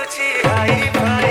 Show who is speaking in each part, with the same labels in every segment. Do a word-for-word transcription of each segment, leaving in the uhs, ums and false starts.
Speaker 1: दिसुची hi fi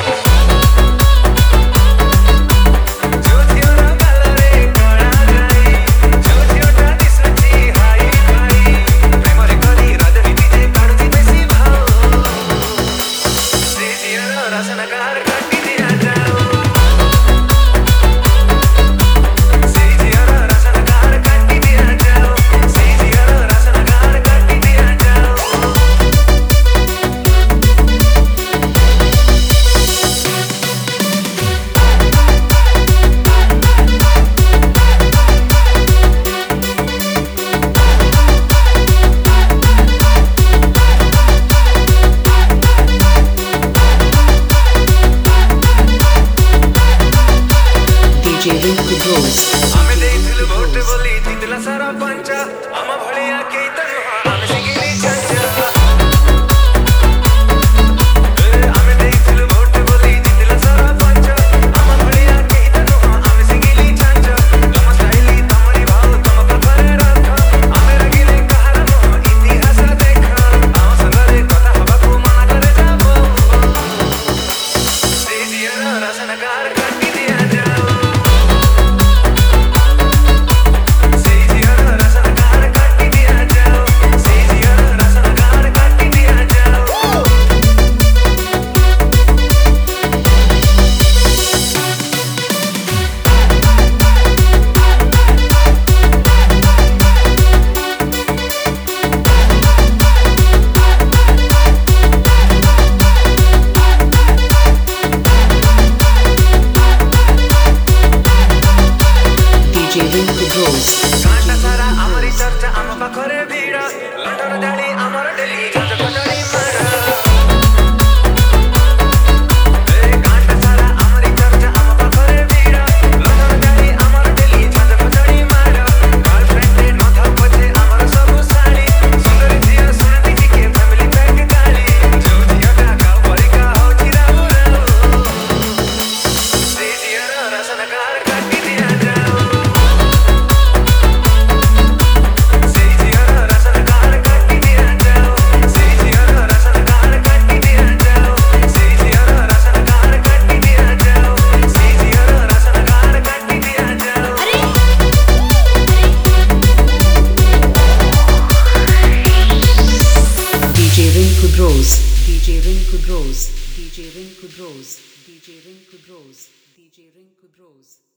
Speaker 1: आमे देइथिलु vote बोली जितला सारा पंचा आमा भलिया केई तनु आमे सिगिली चंचा आमे देइथिलु भोट बोली जितला सारा पंचा आमा भलिया केई तनु आमे सिगिली चंचा तम स्टाइली तमरी भाव तम कथरे राख आमे रगिले कहार मो इतिहास देख आम संगरे कथा हबाकू मना करे जाबो से जियर रसनकार काटी दिया जाओ कांटा सारा आमरी चर्चा आम पाखरे भीड़ लंडन दाड़ी आमर डेली गज गजड़ी मार कांटा सारा आमरी चर्चा आम पाखरे भीड़ लंडन दाड़ी आमर डेली गज गजड़ी मार गर्लफ्रेंड न था पछे आमर सब साड़ी सुंदर झिया सुनती जी के फैमिली पैक गाड़ी जो झिया का का परिका हो चिराऊ राऊ से झिया रसनकार काटी दिया जाओ
Speaker 2: Rose, DJ Rinku Rose, DJ Rinku Rose, DJ Rinku Rose, DJ Rinku Rose.